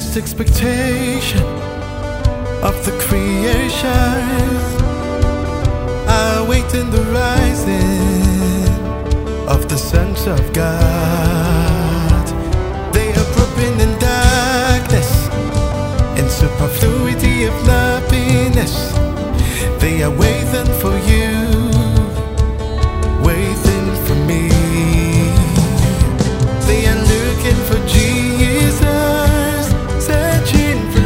endless expectation of the creation. I wait in the rising of the sons of God. They are groping in darkness, in superfluity of nothingness. They are waiting for you, waiting for me. They are looking for Jesus, searching for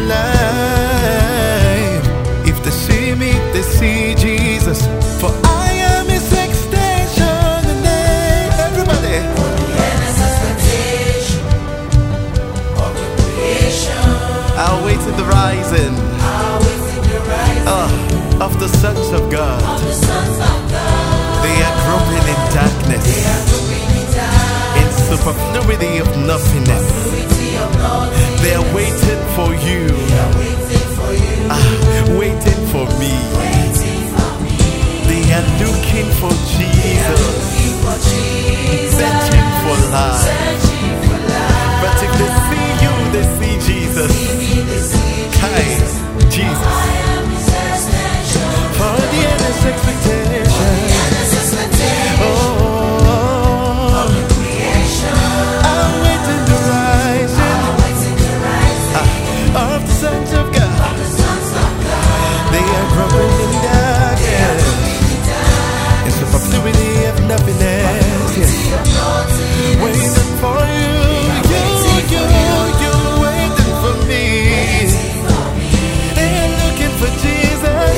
life. If they see me, they see Jesus. For I am His extension. And everybody, For the endless expectation of the creation, I'll wait in the rising I'll wait in the rising of the sons of God. of the sons of God. They are groping in darkness, They are moving in darkness, in superfluity of nothingness. purity of nothing. They are waiting for you, They are waiting for you, waiting for me. waiting for me. They are looking for They are Jesus, looking for Jesus, searching for life. searching for life. But if they see you, they see Jesus. See me, they see Kai, Jesus. Jesus. I am His extension. For the endless expectation. Endless expectation Oh, of the creation. I'm waiting the rising I'll wait in the rising of the sons of God. of the sons of God. They are groping in darkness, in superfluity of nothingness. Yes. Waiting for you, you waiting for me. They're looking for Jesus,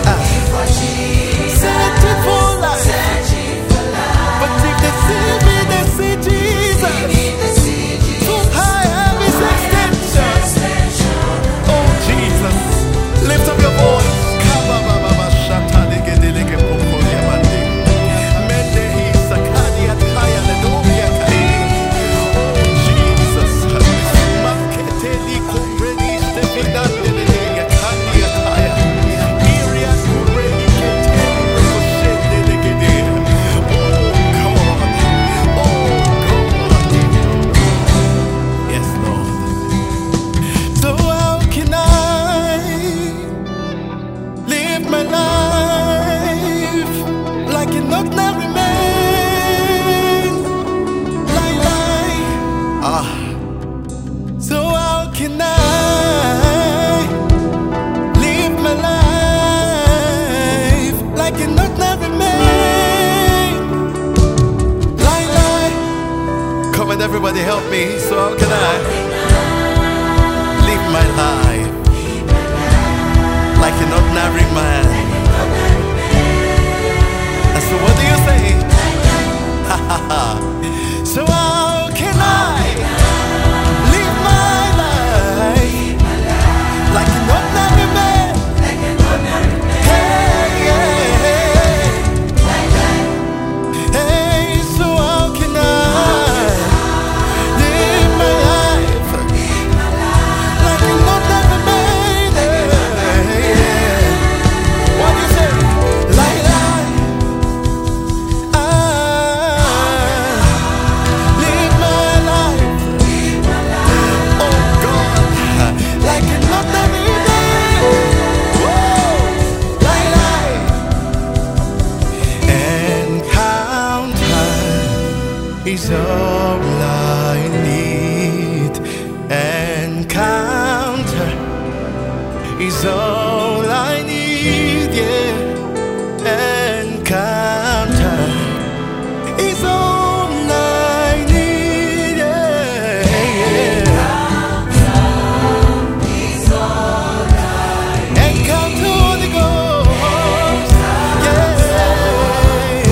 searching for life. But if they see me, they see Jesus. For I am His extension. Oh Jesus, lift up your voice. My life like it not now remain like so how can I live my life like it not now remain like come on everybody help me, so how can I live my life like an ordinary man? And so what do you say? So how can I live my life like an ordinary man? Hey, hey, so how can I live my life like an ordinary man? What do you say? Like live my life. Oh God, like an ordinary day. Whoa, like encounter is all I need. Encounter is all I need, yeah. Encounter is all I need, yeah. Encounter Holy Ghost, yeah.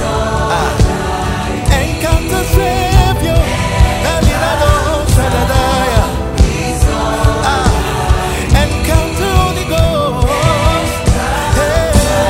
Encounter Savior, Elinado Shaddai. Encounter Holy Ghost, hey.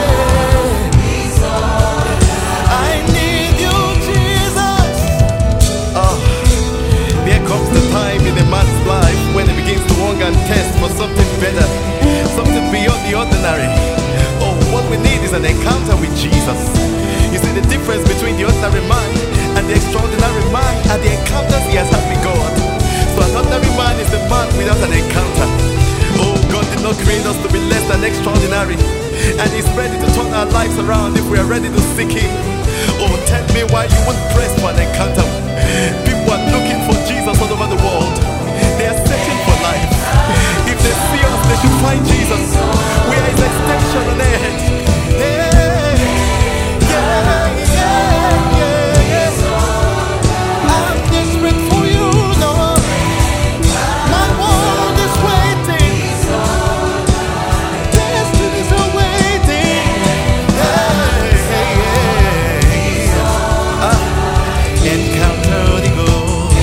I need you, Jesus. Oh, there comes the time in a man's life when he begins to hunger and test for something better, something beyond the ordinary. Oh, what we need is an encounter with Jesus. You see, the difference between the ordinary man and the extraordinary man are the encounters he has had with God. So an ordinary man is a man without an encounter. Oh, God did not create us to be less than extraordinary, and He's ready to turn our lives around if we are ready to seek Him. Oh, tell me why you won't press for an encounter. People are looking for Jesus all over the world. They are searching for life. If they see us, they should find Jesus. We are His extension on earth. Yeah, yeah, yeah, yeah. I'm desperate for you, Lord. My world is waiting. Destinies are waiting. Encounter the Ghost.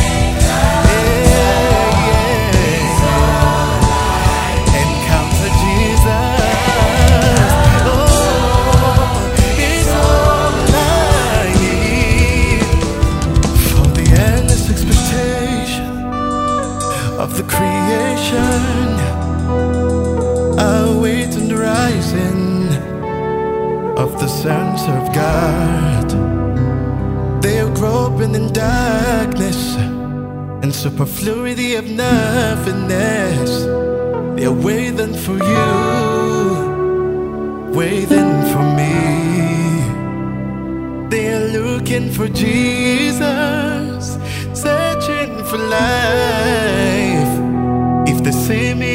Encounter Jesus. Oh, it's all I need. From the endless expectation of the creation, I wait on the rising of the sons of God. They are groping in darkness and superfluity of nothingness. They are waiting for you, waiting for me. They are looking for Jesus, searching for life. If they see me